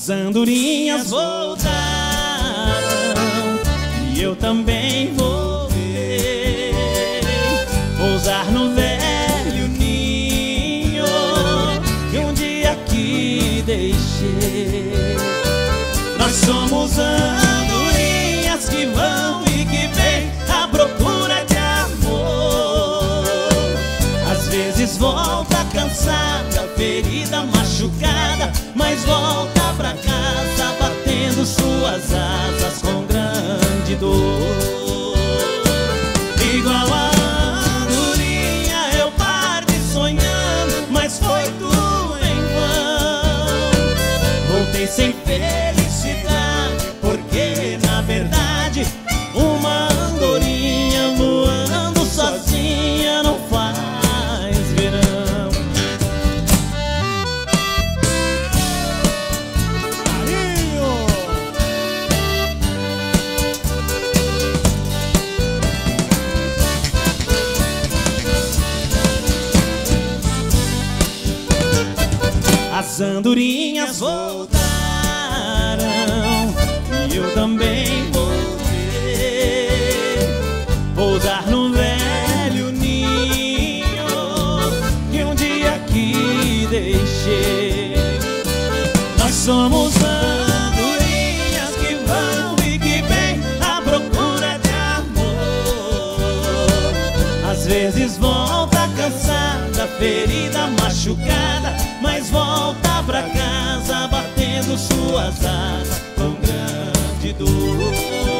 As andorinhas voltaram e eu também voltei. Pousar no velho ninho que um dia aqui deixei. Nós somos andorinhas que vão e que vêm à procura de amor. Às vezes volta cansada, ferida, machucada, mas volta pra casa batendo suas asas com grande dor. Igual a andorinha eu parti sonhando, mas foi tudo em vão. Voltei sem felicidade, porque na verdade uma andorinha voando sozinha não faz verão. As andorinhas voltaram e eu também voltei. Pousar no velho ninho que um dia aqui deixei. Nós somos andorinhas que vão e que vêm à procura de amor. Às vezes volta cansada, ferida, machucada, mas volta pra casa batendo suas asas com grande dor.